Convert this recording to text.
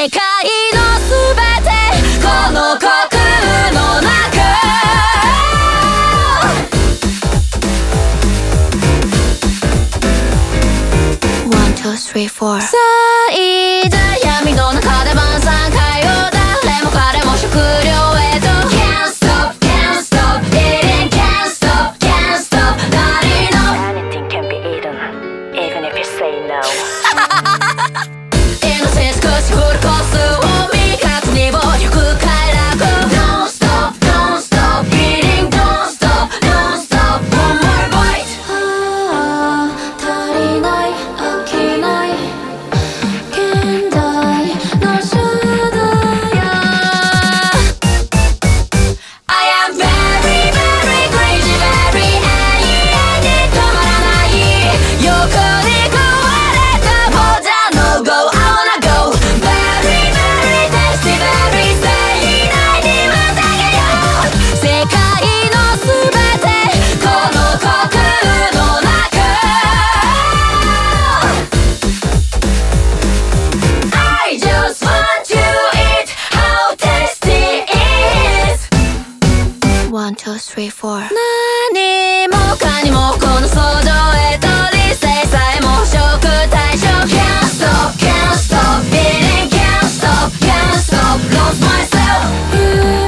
世界のすべてこの虚空の中 One, two, three, four さあいざ闇の中で晩餐会を誰も彼も食料へと Can't stop, can't stop eating Can't stop, can't stop 何の Anything can be eaten, even if you say no イノセンス少しフルコースを味方に暴力快楽 Don't stop, don't stop eating Don't stop, don't stop One more bite ああ足りない飽きない現代の主題や I am very, very crazy very 永遠に止まらない欲に食われたボタン No go, I wanna go Very, very tasty very 盛大にまたげよう世界のすべてこの虚空の中 I just want to eat how tasty it is One, two, three, four 何もかにもこの想像へと理性さえも食対象 Can't stop, can't stop eating Can't stop, can't stop Lost myself